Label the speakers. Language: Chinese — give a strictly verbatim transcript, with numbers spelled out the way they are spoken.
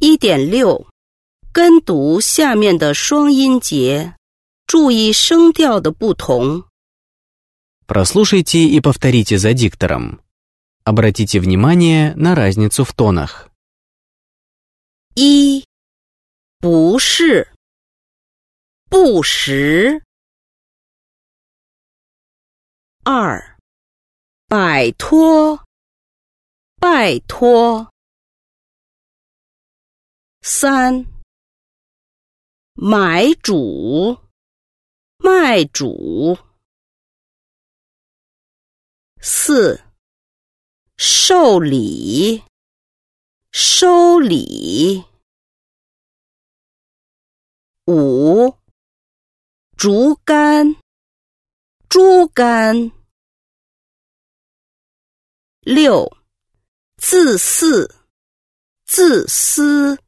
Speaker 1: 一点六，跟读下面的双音节，注意声调的不同。
Speaker 2: Прослушайте и повторите за диктором. Обратите внимание на разницу в тонах.
Speaker 1: 一，不是，不时。二，摆脱，拜托。三，买主，卖主。四，受理，收礼。五，竹竿，猪肝。六，自私，自私。